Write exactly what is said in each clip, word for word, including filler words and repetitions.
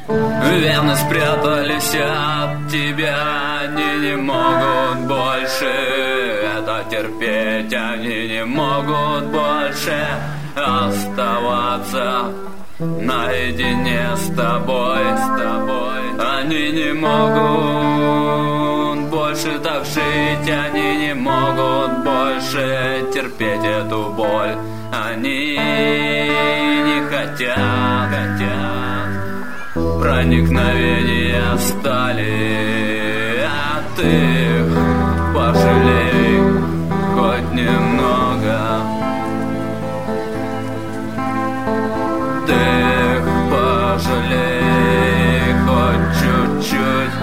Верно спрятались от тебя, они не могут больше это терпеть, они не могут больше оставаться наедине с тобой, с тобой. Они не могут больше так жить, они не могут больше терпеть эту боль. Они не хотят, хотят проникновения стали, а ты пожалей хоть немного. Ты пожалей хоть чуть-чуть.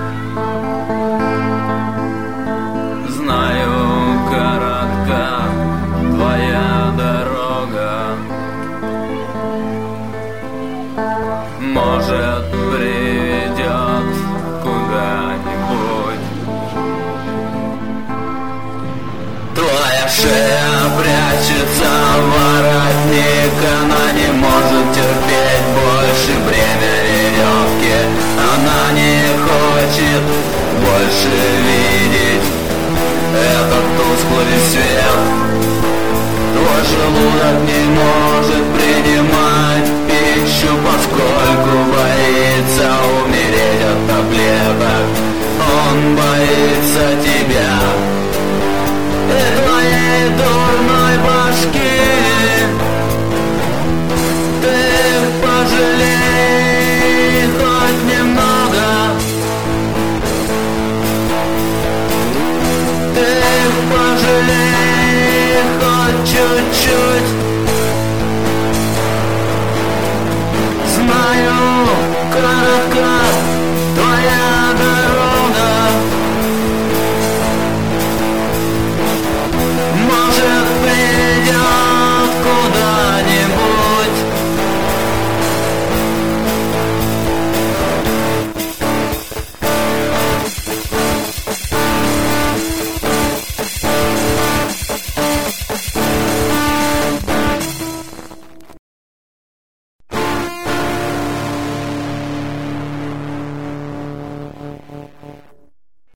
Знаю, коротка твоя дорога, может, приведет куда-нибудь. Твоя шея прячется в воротник, она не может терпеть больше бремя веревки. Она не хочет больше видеть этот тусклый свет. Твой желудок не может принимать пищу, поскольку боится умереть от таблеток. Он боится тебя и твоей дурной башки. Ты пожалей хоть немного. Ты пожалей хоть чуть-чуть.